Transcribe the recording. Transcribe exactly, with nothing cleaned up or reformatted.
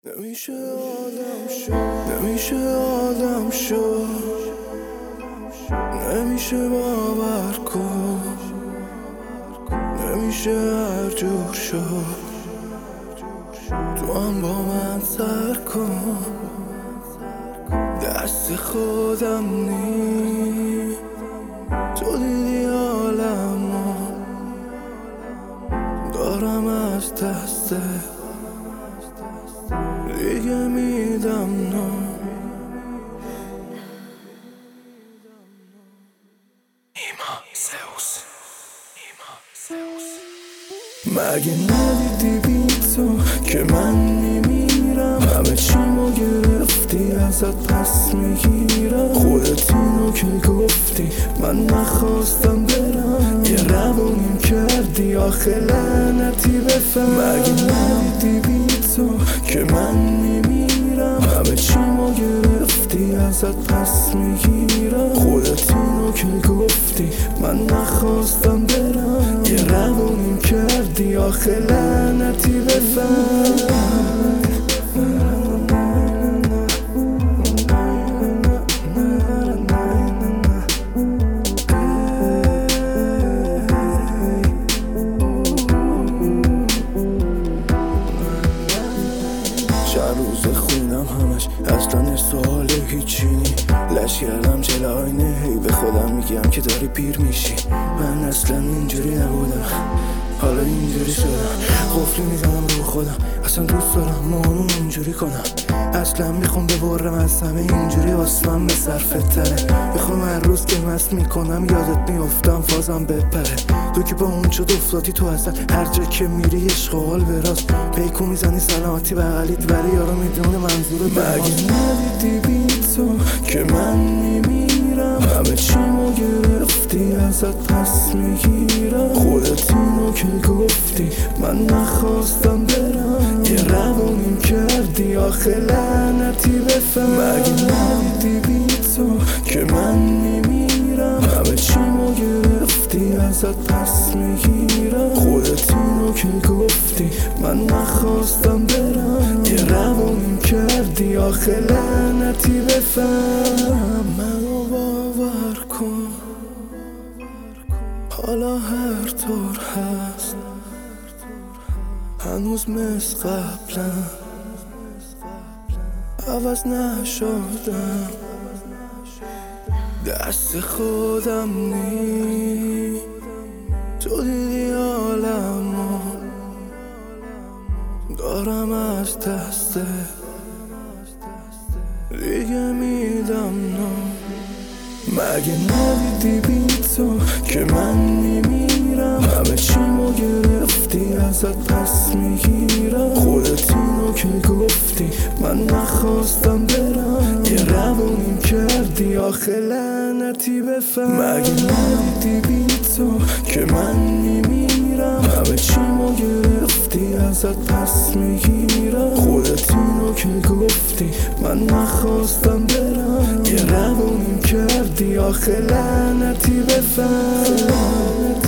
نمیشه آدم شد نمیشه آدم شد نمیشه باور کن نمیشه هر جور شد تو هم با من سر کن دست خودم نی تو دیدی عالمو دارم از دسته دیگه میدم نو ایمان سئوس ایمان سئوس مگه ندیدی بی تو که من میمیرم همه چیمو گرفتی ازت پس میگیرم خودت اینو که گفتی من نخواستم برم یه روانیم کردی آخه لعنتی بفهم مگه ندیدی بی تو که من میمیرم همه چیمو گرفتی ازت پس میگیرم خودت اینو که گفتی من نخواستم برم یه روانیم کردی آخه لعنتی بفهم چند روز خوندم همش اصلا سوال هیچی نی لش کردم جل آینه هی به خودم میگم که داری پیر میشی من اصلا اینجوری نبودم حالا اینجوری شدم قفلی میزنم رو خودم اصلا دوست دارم مامون اینجوری کنم اصلا میخوام ببرم از همه اینجوری واسمم به صرفت تره میخوام هر روز که مست میکنم یادت میافتم فازم بپره تو که با اون شد افتادی تو اصلا هر جا که میری عشق و حال براست پیکو میزنی سلامتی بغلیت ولی یارو میدونه منظور مگه ندیدی بی تو که من میمیرم همه چیمو گرفتی ازت پس میگیرم خودت اینو که گفتی من نخواستم برم یه روانیم کردی آخه لعنتی بفهم مگه ندیدی بی تو که من میمیرم همه چیمو گرفتی ازت پس میگیرم خودت اینو که گفتی من نخواستم برم یه روانیم کردی آخه لعنتی بفهم منو باور کن حالا هر طور هست هنوز مثل قبلم عوض نشدم دست خودم نی تو دیدی عالمو دارم از دسته دیگه میدم نو مگه ندیدی بی تو که من میمیرم همه چیمو گرفتی ازت پس میگیرم خودت اینو که گفتی من نخواستم برم یه روانیم کردی آخه لعنتی بفهم مگه ندیدی بی تو که من میمیرم همه چیمو گرفتی ازت پس میگیرم خودت اینو که گفتی من نخواستم برم یه روانیم کردی آخه لعنتی بفهم